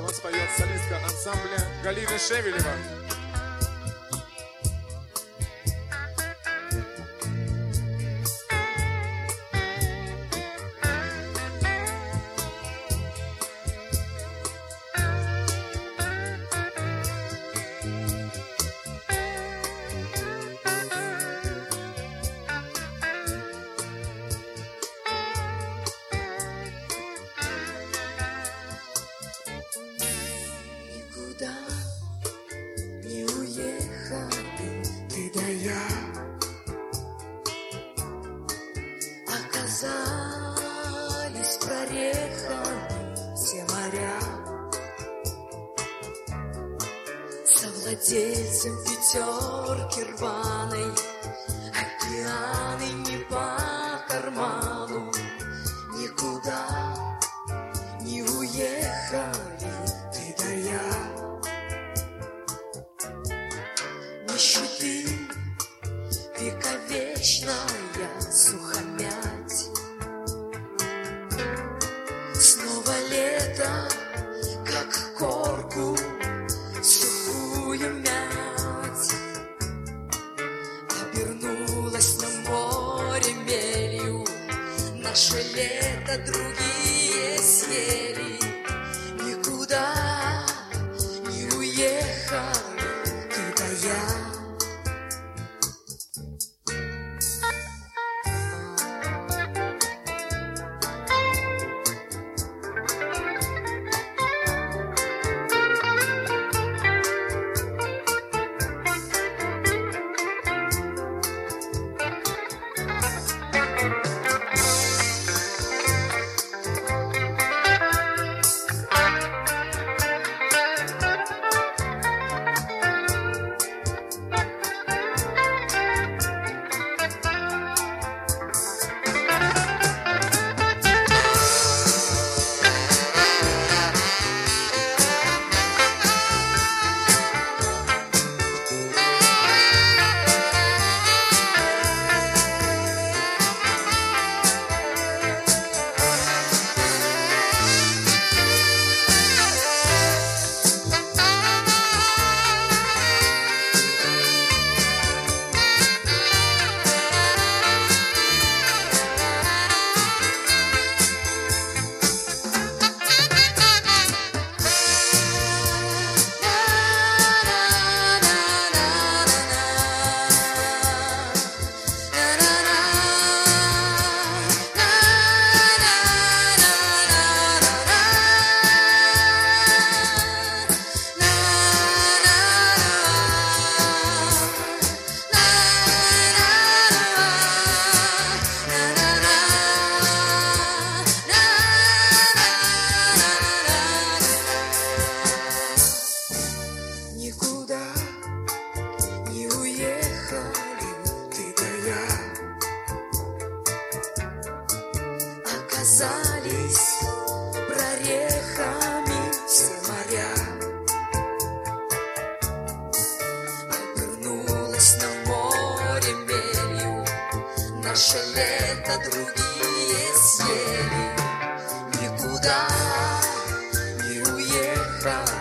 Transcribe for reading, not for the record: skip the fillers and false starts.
вот споет солистка ансамбля Галина Шевелева. Не уехали ты да я, оказались прорехами все моря, совладельцем пятерки рваной, океаны не по карману, никуда не уехали ты да я. Нищеты, вековечная сухомять, снова лето, как корку сухую мять, обернулась на море мелью, наше лето другие съели, никуда не уехали ты да я. Никуда не уехали ты да я, оказались прорехами все моря, обернулась на море мелью, наше лето другие съели, никуда не уехали